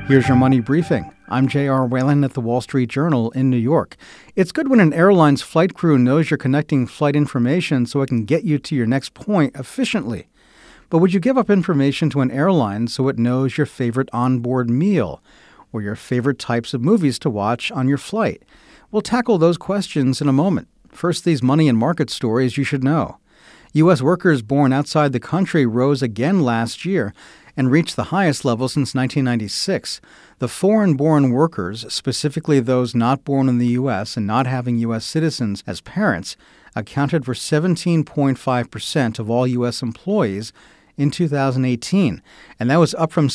Here's your money briefing. I'm J.R. Whalen at the Wall Street Journal in New York. It's good when an airline's flight crew knows you're connecting flight information so it can get you to your next point efficiently. But would you give up information to an airline so it knows your favorite onboard meal or your favorite types of movies to watch on your flight? We'll tackle those questions in a moment. First, these money and market stories you should know. U.S. workers born outside the country rose again last year and reached the highest level since 1996. The foreign-born workers, specifically those not born in the U.S. and not having U.S. citizens as parents, accounted for 17.5% of all U.S. employees in 2018, and that was up from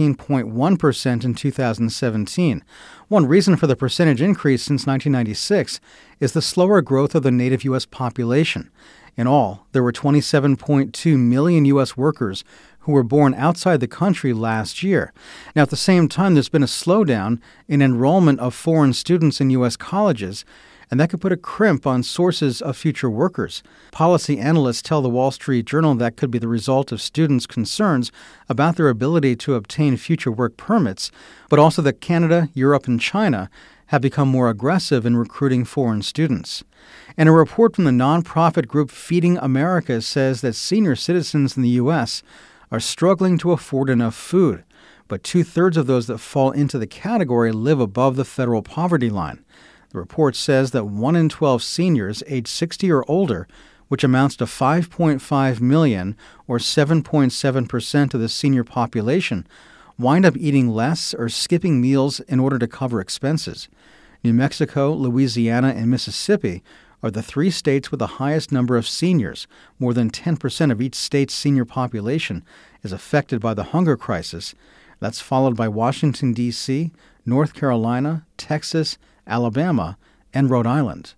17.1% in 2017. One reason for the percentage increase since 1996 is the slower growth of the native U.S. population. In all, there were 27.2 million U.S. workers who were born outside the country last year. Now, at the same time, there's been a slowdown in enrollment of foreign students in U.S. colleges, and that could put a crimp on sources of future workers. Policy analysts tell the Wall Street Journal that could be the result of students' concerns about their ability to obtain future work permits, but also that Canada, Europe, and China have become more aggressive in recruiting foreign students. And a report from the nonprofit group Feeding America says that senior citizens in the U.S. are struggling to afford enough food, but 2/3 of those that fall into the category live above the federal poverty line. The report says that 1 in 12 seniors age 60 or older, which amounts to 5.5 million or 7.7% of the senior population, wind up eating less or skipping meals in order to cover expenses. New Mexico, Louisiana, and Mississippi are the 3 states with the highest number of seniors. More than 10% of each state's senior population is affected by the hunger crisis. That's followed by Washington, D.C., North Carolina, Texas, Alabama, and Rhode Island.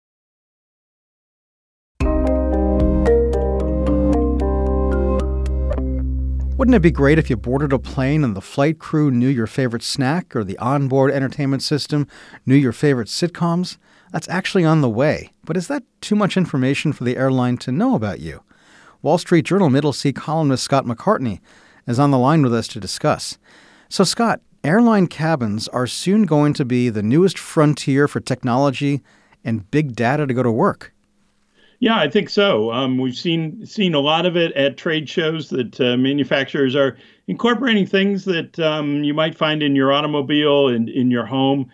Wouldn't it be great if you boarded a plane and the flight crew knew your favorite snack or the onboard entertainment system knew your favorite sitcoms? That's actually on the way. But is that too much information for the airline to know about you? Wall Street Journal Middle Sea columnist Scott McCartney is on the line with us to discuss. So, Scott, airline cabins are soon going to be the newest frontier for technology and big data to go to work. Yeah, I think so. We've seen a lot of it at trade shows that manufacturers are incorporating things that you might find in your automobile and in your home,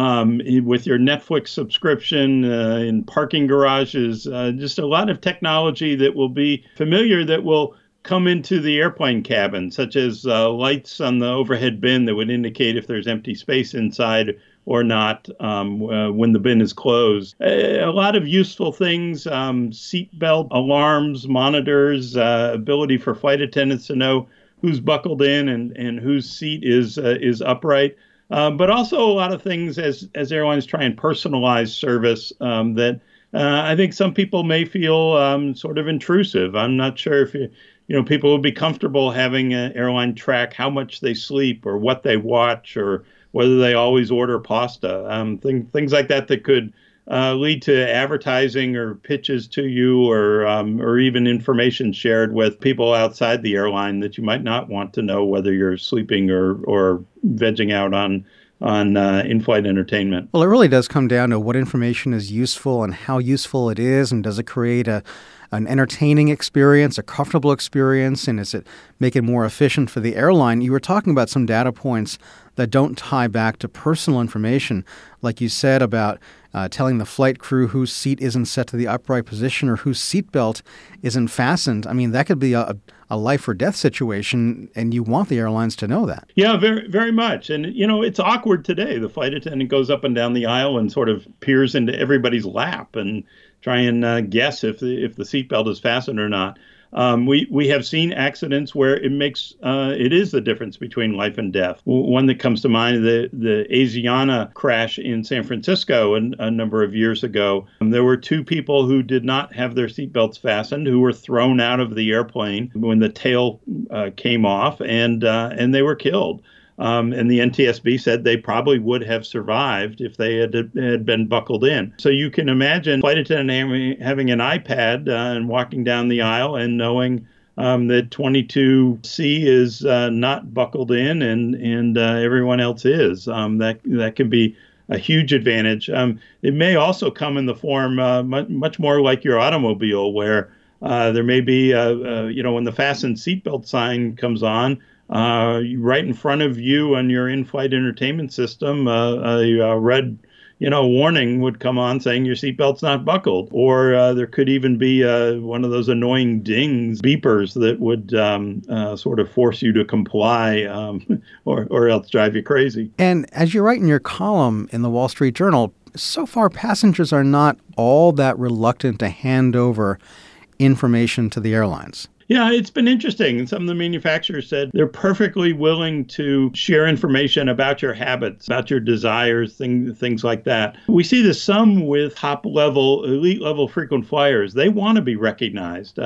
with your Netflix subscription, in parking garages. Just a lot of technology that will be familiar that will come into the airplane cabin, such as lights on the overhead bin that would indicate if there's empty space inside or not when the bin is closed. A lot of useful things, seatbelt alarms, monitors, ability for flight attendants to know who's buckled in and whose seat is upright. But also a lot of things as airlines try and personalize service that I think some people may feel sort of intrusive. I'm not sure if people would be comfortable having an airline track how much they sleep or what they watch or whether they always order pasta, things like that could lead to advertising or pitches to you or even information shared with people outside the airline that you might not want to know whether you're sleeping or vegging out on in-flight entertainment. Well, it really does come down to what information is useful and how useful it is, and does it create an entertaining experience, a comfortable experience, and is it make it more efficient for the airline? You were talking about some data points that don't tie back to personal information, like you said about telling the flight crew whose seat isn't set to the upright position or whose seatbelt isn't fastened. I mean, that could be a life or death situation, and you want the airlines to know that. Yeah, very, very much. And, it's awkward today. The flight attendant goes up and down the aisle and sort of peers into everybody's lap and try and guess if the seatbelt is fastened or not. We have seen accidents where it is the difference between life and death. One that comes to mind, the Asiana crash in San Francisco a number of years ago. There were 2 people who did not have their seatbelts fastened, who were thrown out of the airplane when the tail came off, and they were killed. And the NTSB said they probably would have survived if they had been buckled in. So you can imagine flight attendant having an iPad and walking down the aisle and knowing that 22C is not buckled in, and everyone else is. That can be a huge advantage. It may also come in the form much more like your automobile, where there may be, when the fasten seatbelt sign comes on, right in front of you on your in-flight entertainment system, a red warning would come on saying your seatbelt's not buckled. Or there could even be one of those annoying dings, beepers that would sort of force you to comply or else drive you crazy. And as you write in your column in the Wall Street Journal, so far passengers are not all that reluctant to hand over information to the airlines. Yeah, it's been interesting. And some of the manufacturers said they're perfectly willing to share information about your habits, about your desires, things like that. We see this some with elite level frequent flyers. They want to be recognized.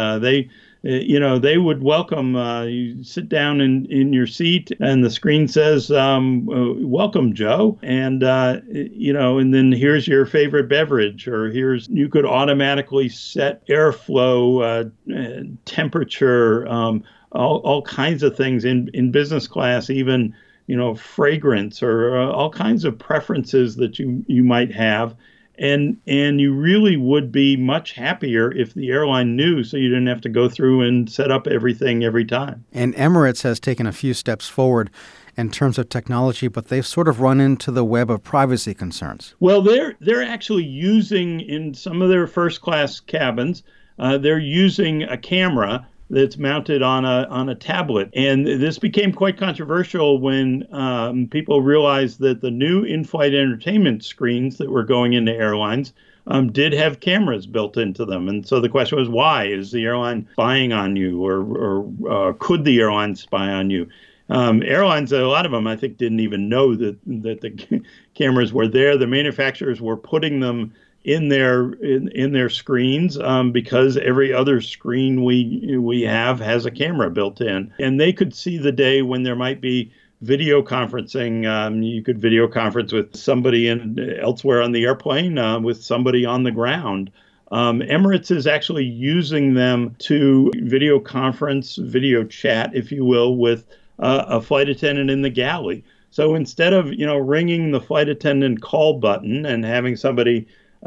They would welcome you sit down in your seat and the screen says, welcome, Joe. And, and then here's your favorite beverage, or you could automatically set airflow, temperature, all kinds of things in business class, even, fragrance or all kinds of preferences that you might have. And you really would be much happier if the airline knew, so you didn't have to go through and set up everything every time. And Emirates has taken a few steps forward in terms of technology, but they've sort of run into the web of privacy concerns. Well, they're actually using, in some of their first class cabins, they're using a camera that's mounted on a tablet. And this became quite controversial when people realized that the new in-flight entertainment screens that were going into airlines did have cameras built into them. And so the question was, why? Is the airline spying on you, or could the airline spy on you? Airlines, a lot of them, I think, didn't even know that the cameras were there. The manufacturers were putting them in their screens because every other screen we have has a camera built in, and they could see the day when there might be video conferencing. You could video conference with somebody elsewhere on the airplane, with somebody on the ground. Emirates is actually using them to video conference, video chat, if you will, with a flight attendant in the galley. So instead of ringing the flight attendant call button and having somebody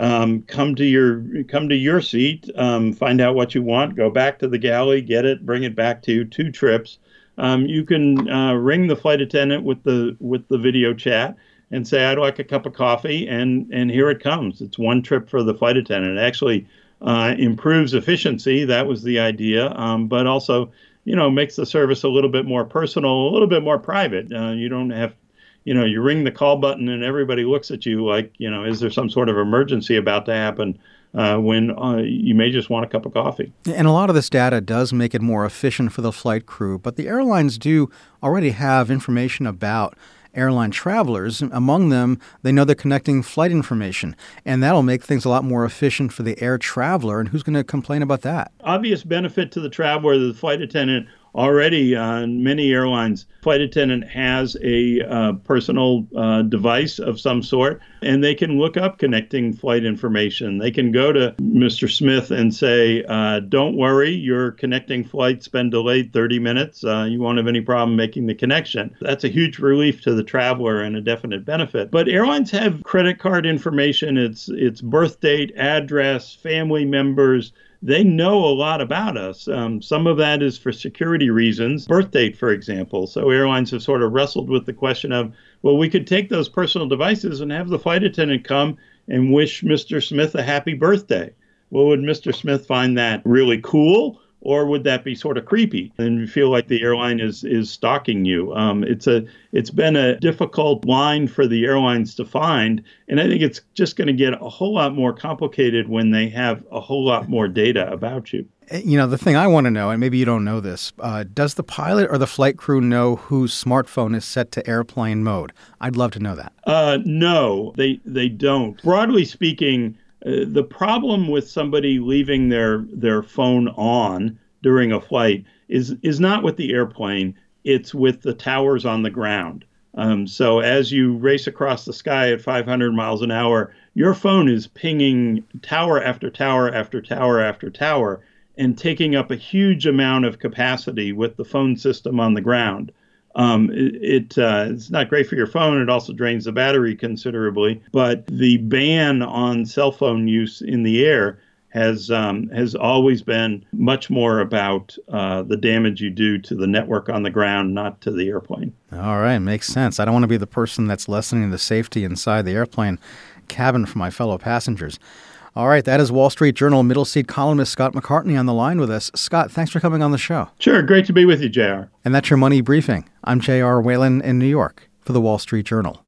come to your seat, find out what you want, go back to the galley, get it, bring it back to you, 2 trips. You can ring the flight attendant with the video chat and say, I'd like a cup of coffee, and here it comes. It's 1 trip for the flight attendant. It actually improves efficiency. That was the idea, but also makes the service a little bit more personal, a little bit more private. You don't have you ring the call button and everybody looks at you like, is there some sort of emergency about to happen when you may just want a cup of coffee. And a lot of this data does make it more efficient for the flight crew, but the airlines do already have information about airline travelers. Among them, they know they're connecting flight information, and that'll make things a lot more efficient for the air traveler. And who's going to complain about that? Obvious benefit to the traveler, the flight attendant. Already on many airlines, flight attendant has a personal device of some sort, and they can look up connecting flight information. They can go to Mr. Smith and say, don't worry, your connecting flight's been delayed 30 minutes. You won't have any problem making the connection. That's a huge relief to the traveler and a definite benefit. But airlines have credit card information. It's birth date, address, family members. They know a lot about us. Some of that is for security reasons, birth date, for example. So airlines have sort of wrestled with the question of, well, we could take those personal devices and have the flight attendant come and wish Mr. Smith a happy birthday. Well, would Mr. Smith find that really cool? Or would that be sort of creepy and you feel like the airline is stalking you? It's been a difficult line for the airlines to find, and I think it's just going to get a whole lot more complicated when they have a whole lot more data about you. The thing I want to know, and maybe you don't know this, does the pilot or the flight crew know whose smartphone is set to airplane mode? I'd love to know that. No, they don't. Broadly speaking, the problem with somebody leaving their phone on during a flight is not with the airplane, it's with the towers on the ground. So as you race across the sky at 500 miles an hour, your phone is pinging tower after tower after tower after tower. and taking up a huge amount of capacity with the phone system on the ground. It's not great for your phone. It also drains the battery considerably. But the ban on cell phone use in the air has always been much more about the damage you do to the network on the ground, not to the airplane. All right, makes sense. I don't want to be the person that's lessening the safety inside the airplane cabin for my fellow passengers. All right, that is Wall Street Journal middle seat columnist Scott McCartney on the line with us. Scott, thanks for coming on the show. Sure, great to be with you, JR. And that's your Money Briefing. I'm J.R. Whalen in New York for the Wall Street Journal.